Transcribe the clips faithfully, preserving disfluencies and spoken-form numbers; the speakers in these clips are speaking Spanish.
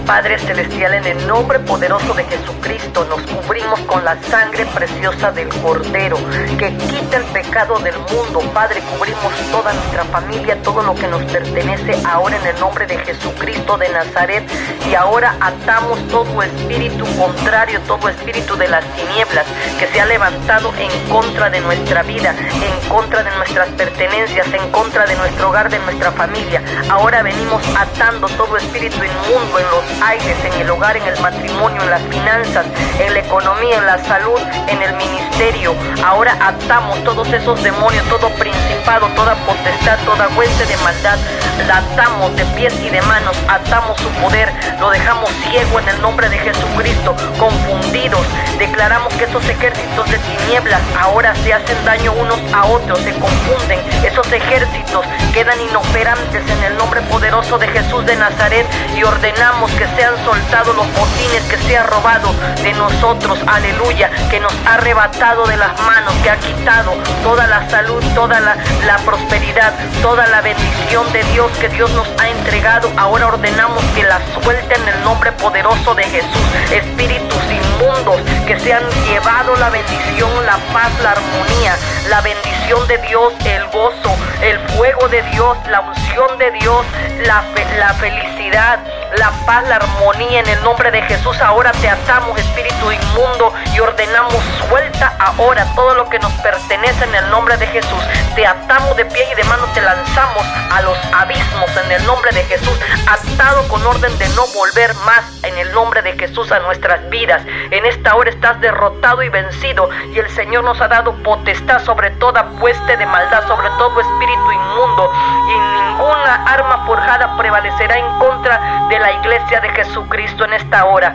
Padre Celestial, en el nombre poderoso de Jesucristo, nos cubrimos con la sangre preciosa del Cordero, que quita el pecado del mundo. Padre, cubrimos toda nuestra familia, todo lo que nos pertenece ahora en el nombre de Jesucristo de Nazaret. Y ahora atamos todo espíritu contrario, todo espíritu de las tinieblas que se ha levantado en contra de nuestra vida, en contra de nuestras pertenencias, en contra de nuestro hogar, de nuestra familia. Ahora venimos atando todo espíritu inmundo en los aires, en el hogar, en el matrimonio, en las finanzas, en la economía, en la salud, en el ministerio. Ahora atamos todos esos demonios, todo principado, toda potestad, toda hueste de maldad. La atamos de pies y de manos, atamos su poder, lo dejamos ciego en el nombre de Jesucristo, confundidos. Declaramos que esos ejércitos de tinieblas ahora se hacen daño unos a otros, se confunden. Esos ejércitos quedan inoperantes en el nombre poderoso de Jesús de Nazaret, y ordenamos que sean soltados los botines que se ha robado de nosotros, aleluya, que nos ha arrebatado de las manos, que ha quitado toda la salud, toda la, la prosperidad, toda la bendición de Dios que Dios nos ha entregado. Ahora ordenamos que la suelten en el nombre poderoso de Jesús. Espíritus inmundos que se han llevado la bendición, la paz, la armonía, la bendición de Dios, el gozo, el fuego de Dios, la unción de Dios, la, fe, la felicidad, la paz, la armonía en el nombre de Jesús. Ahora te atamos, espíritu inmundo, y ordenamos suelta ahora todo lo que nos pertenece en el nombre de Jesús. Te atamos de pie y de mano, te lanzamos a los abismos en el nombre de Jesús, atado con orden de no volver más en el nombre de Jesús a nuestras vidas. En esta hora estás derrotado y vencido, y el Señor nos ha dado potestad sobre toda hueste de maldad, sobre todo espíritu inmundo, y ninguna arma forjada prevalecerá en contra de la iglesia de Jesucristo en esta hora.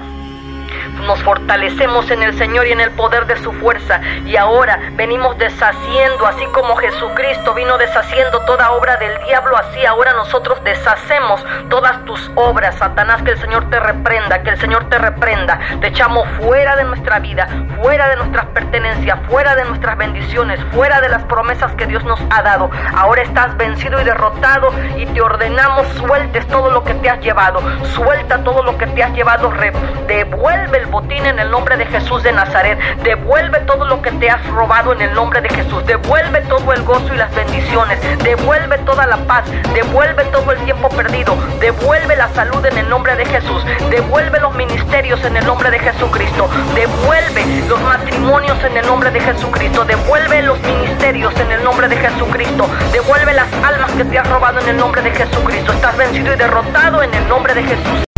Nos fortalecemos en el Señor y en el poder de su fuerza, y ahora venimos deshaciendo, así como Jesucristo vino deshaciendo toda obra del diablo, así ahora nosotros deshacemos todas tus obras. Satanás, que el Señor te reprenda, que el Señor te reprenda. Te echamos fuera de nuestra vida, fuera de nuestras pertenencias, fuera de nuestras bendiciones, fuera de las promesas que Dios nos ha dado. Ahora estás vencido y derrotado, y te ordenamos sueltes todo lo que te has llevado. Suelta todo lo que te has llevado. Re- devuelve el botín en el nombre de Jesús de Nazaret. Devuelve todo lo que te has robado en el nombre de Jesús. Devuelve todo el gozo y las bendiciones. Devuelve toda la paz. Devuelve todo el tiempo perdido. Devuelve la salud en el nombre de Jesús. Devuelve los ministerios en el nombre de Jesucristo. Devuelve los matrimonios en el nombre de Jesucristo. Devuelve los ministerios en el nombre de Jesucristo. Devuelve las almas que te has robado en el nombre de Jesucristo. Estás vencido y derrotado en el nombre de Jesús.